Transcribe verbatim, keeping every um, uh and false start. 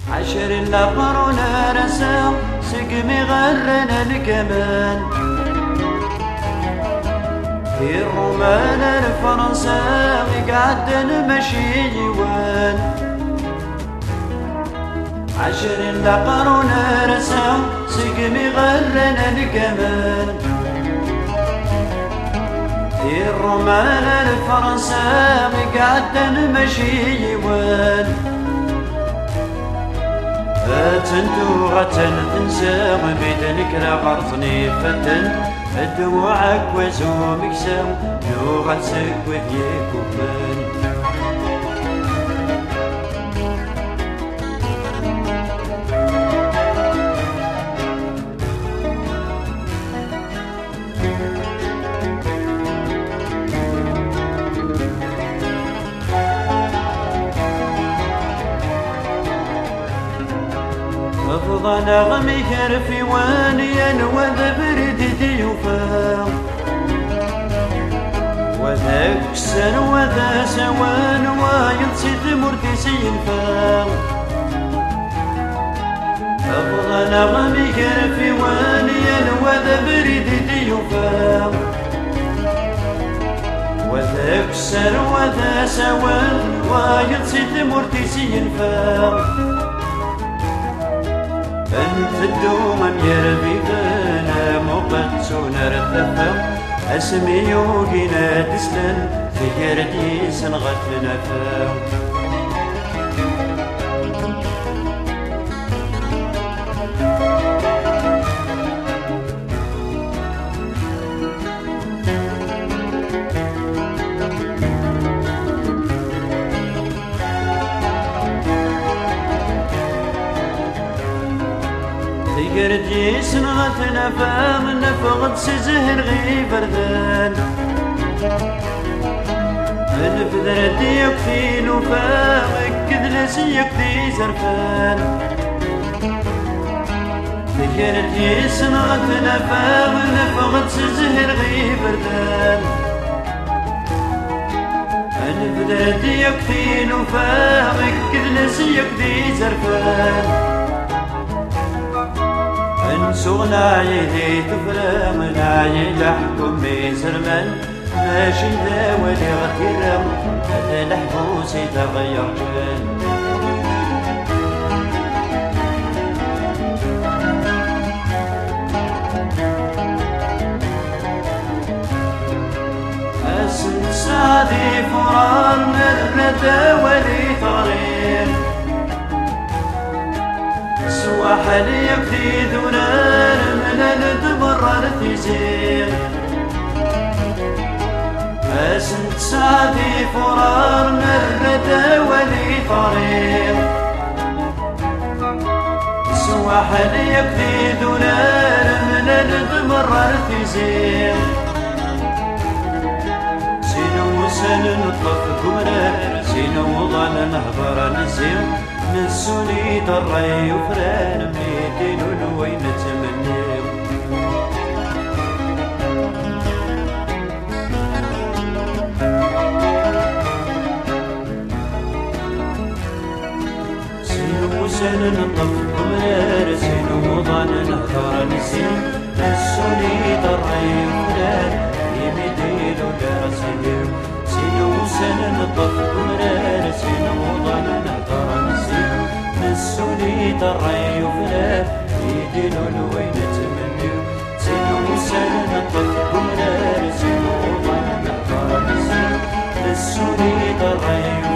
عشر الأقرون رسام سقمي غرنا الكمان في الرومان الفرنسا قعد المشي جوان عشر الأقرون رسام سقمي غرنا الكمان في الرومان الفرنسا قعد المشي جوان فتنتو غتن تنسى بيدنك لا غرطني فتن الدموعك وزومك سام لو غتسك وذيك وفن أفضل غمي كرفي وانيا وذا برد ديوفا وذا كسر وذا سوان وينسد مرتسين فا أفضل غمي كرفي وانيا وذا برد ديوفا وذا كسر وذا سوان وينسد مرتسين فا أنت الدوم يربي بنا مقدسون رثفا أسمي يوقينا تسلن في يردي سنغت نفا يردي سنغت نفا من نفغد سزهر غي بردان الفذر ديك في نفاق كذلس يكدي زرفان يردي سنغت نفا من نفغد سزهر غي بردان الفذر ديك في نفاق كذلس يكدي زرفان سغنا يدي تفرمنا يلحكم بزرمان ماشي ذا ولي غتيرم هذا الحبوس يتغير جان أسن سعدي فرار مرة ولي طريق سواحل يكدي ذنان من الدمر التزير أسنت سعدي فرار مرة ولي طريق سواحل يكدي ذنان من الدمر التزير سينو سن نطلق كمرار سينو ظل نهبر نزيم نسوني دري وفران ميدين ولوين نتمنيو سينو سن نطف كمرار سينو ظن نهضر نسيم نسوني دري وفران ميدين ولوين سينو سن نطف كمرار سينو ظن نهضر نسيم نسوني دري وفلان يدين الوين تمنيو سينو سنة نطفكم نار سينو ظن نهضر نسيم نسوني دري